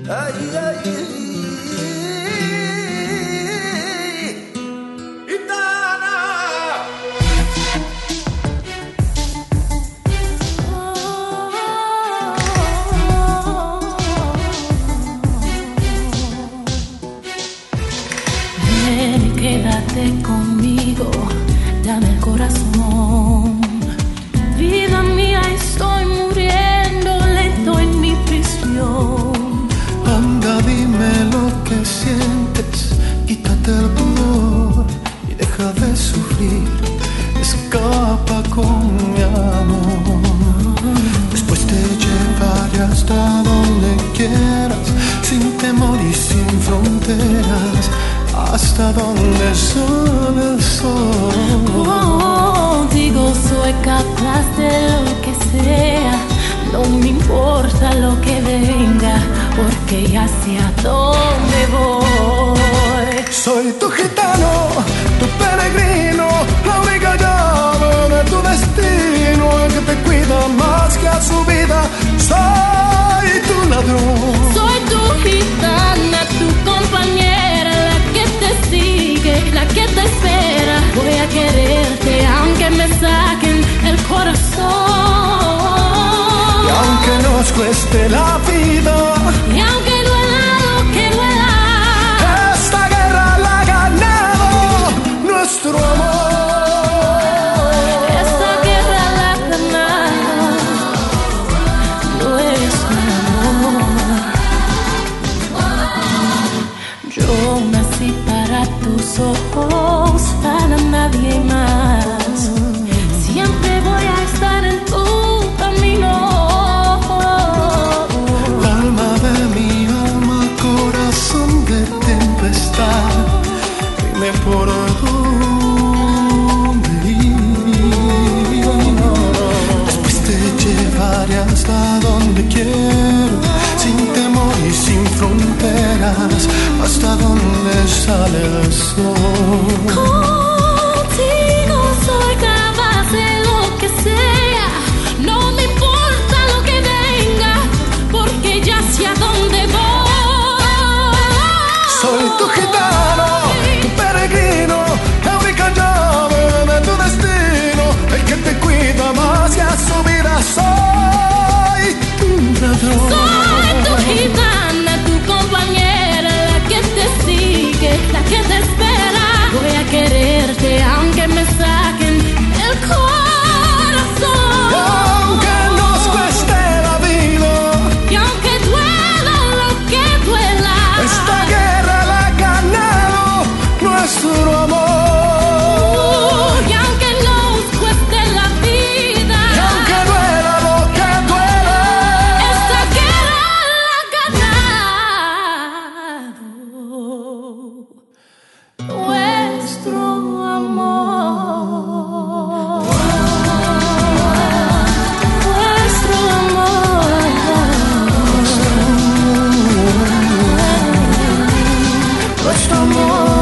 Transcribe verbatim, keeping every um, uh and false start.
Ay, ay, ay. Gitana. Ven, quédate conmigo, dame el corazón. Vida mía, estoy muriendo lento en mi prisión. Anda, dime lo que sientes, quítate el dolor y deja de sufrir. Escapa con mi amor. Después te llevaré hasta donde quieras, sin temor y sin fronteras, hasta donde sale el sol. Contigo soy capaz de lo que sea, no me importa lo que venga, porque ya sé a dónde voy. Soy tu gitano, tu peregrino, la única llave de tu destino, el que te cuida más que a su vida. Soy tu ladrón. Soy tu gitana, tu compañera, la que te sigue, la que te espera. Voy a quererte aunque me saquen el corazón. Y aunque nos cueste la vida, y aunque duela lo que duela, esta guerra la ha ganado nuestro amor. esta guerra la ha ganado nuestro amor. Yo nací para tus ojos, para nadie más. Siempre voy a estar en tu camino. Alma de mi alma, corazón de tempestad, dime por dónde ir. Después te llevaré hasta donde quiero, sin temor y sin fronteras, hasta donde sale el sol. Contigo soy capaz de lo que sea, no me importa lo que venga, porque ya sé a dónde voy. Soy tu gitano, tu peregrino, la única llave de tu destino, el que te cuida más que a su vida. Soy tu ladrón. Soy tu gitana, tu compañera, la que te sigue, la que te espera. Voy a quererte aunque me saquen el corazón. Aunque nos cueste la vida, Y aunque duela lo que duela, esta guerra la ha ganado nuestro amor. y aunque nos cueste la vida, Y aunque duela lo que duela, esta guerra la ha ganado nuestro amor. Nuestro amor. nuestro amor.